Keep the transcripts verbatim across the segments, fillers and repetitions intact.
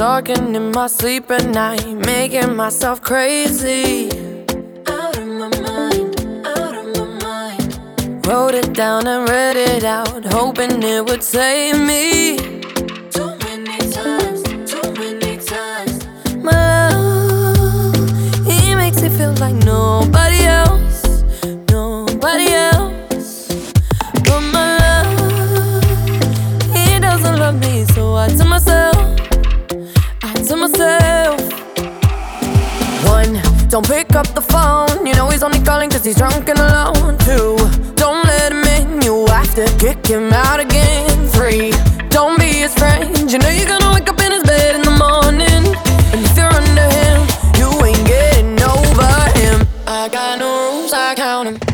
talking in my sleep at night, making myself crazy. Out of my mind, out of my mind. Wrote it down and read it out, hoping it would save me. Too many times, too many times. My love, he makes me feel like nobody else, nobody else. But my love, he doesn't love me, so I tell myself, I tell myself. One, don't pick up the phone, you know he's only calling cause he's drunk and alone. Two, don't let him in, you have to kick him out again. Three, don't be his friend, you know you're gonna wake up in his bed in the morning. And if you're under him, you ain't getting over him. I got no rules, I count him.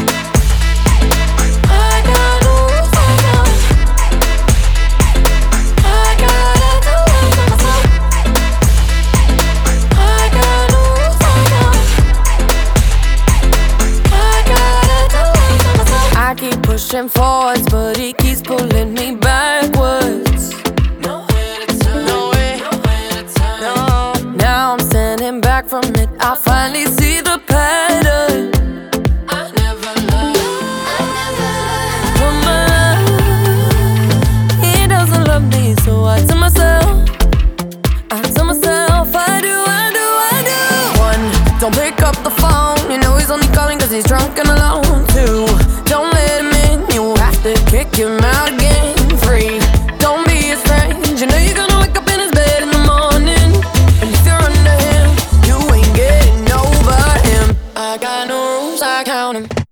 I got no rules, I count him. I gotta do it for myself. I got no rules, I count him. I gotta do it for myself. I keep pushing forwards, but he keeps pulling me backwards. Nowhere to turn, No way. nowhere to turn. No. Now I'm standing back from it, I finally see the pattern. I never loved, I never loved. But my love, he doesn't love me, so I tell myself, I tell myself, I do, I do, I do. One, don't pick up the phone, you know he's only calling cause he's drunk and alone. Two, don't let him in, you have to kick him out again. Three, don't be his friend, you know you're gonna wake up in his bed in the morning. And if you're under him, you ain't getting over him. I got no rules, I count him.